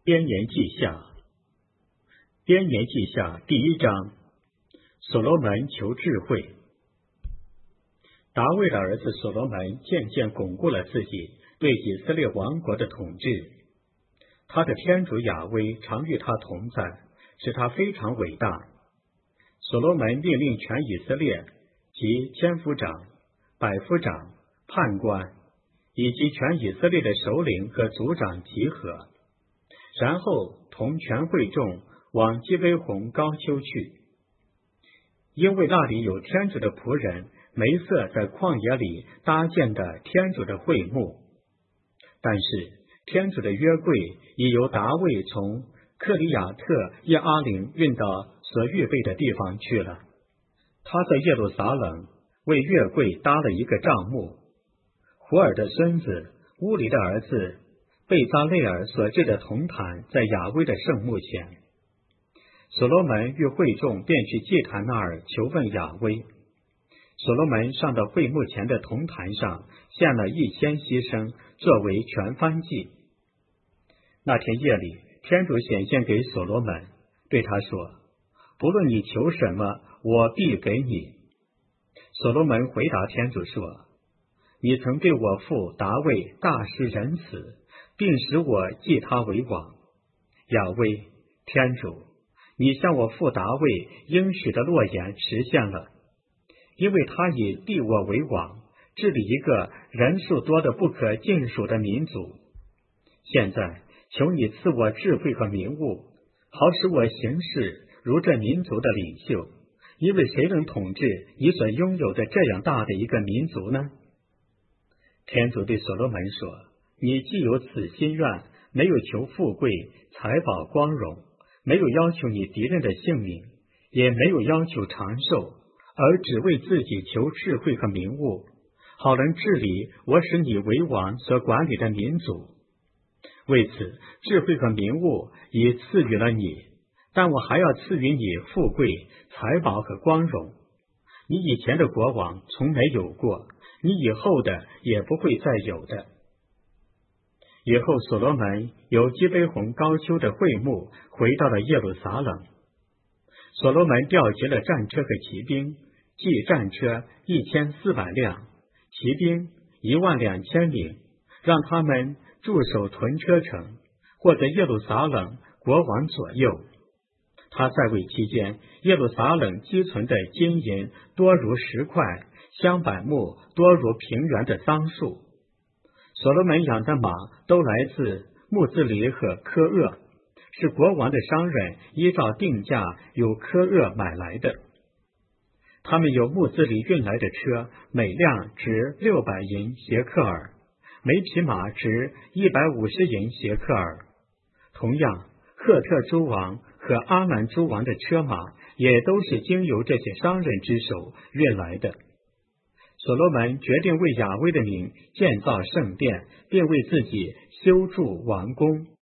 编年记下，编年记下第1章，所罗门求智慧。大卫的儿子所罗门渐渐巩固了自己对以色列王国的统治，他的天主亚威常与他同在，使他非常伟大。所罗门命令全以色列及千夫长、百夫长、判官以及全以色列的首领和族长集合，然后同全会众往基卑红高丘去，因为那里有天主的仆人梅瑟在旷野里搭建的天主的会幕。但是天主的约柜已由达卫从克里亚特耶阿陵运到所预备的地方去了。他在耶路撒冷为约柜搭了一个帐幕。胡尔的孙子乌里的儿子贝扎内尔所制的铜坛在亚威的圣幕前。所罗门与会众便去祭坛那儿求问亚威。所罗门上到会幕前的铜坛上，献了1000牺牲作为全燔祭。那天夜里，天主显现给所罗门，对他说：不论你求什么，我必给你。所罗门回答天主说：你曾对我父达卫大施仁慈，并使我继他为王。亚威，天主，你向我父达卫应许的诺言实现了，因为他以立我为王，治理一个人数多得不可尽数的民族。现在求你赐我智慧和明悟，好使我行事如这民族的领袖，因为谁能统治你所拥有的这样大的一个民族呢？天主对所罗门说：你既有此心愿，没有求富贵、财宝、光荣，没有要求你敌人的性命，也没有要求长寿，而只为自己求智慧和明悟，好能治理我使你为王所管理的民族。为此，智慧和明悟已赐予了你，但我还要赐予你富贵、财宝和光荣。你以前的国王从没有过，你以后的也不会再有的。以后所罗门由基卑红高丘的会幕回到了耶路撒冷。所罗门调集了战车和骑兵，计战车1400辆，骑兵12000名，让他们驻守屯车城，或在耶路撒冷国王左右。他在位期间，耶路撒冷积存的金银多如石块，香柏木多如平原的桑树。所罗门养的马都来自穆兹里和科厄，是国王的商人依照定价由科厄买来的。他们由穆兹里运来的车，每辆值600银谢克尔，每匹马值150银谢克尔。同样，赫特诸王和阿兰诸王的车马也都是经由这些商人之手运来的。所罗门决定为亚威的名建造圣殿，并为自己修筑王宫。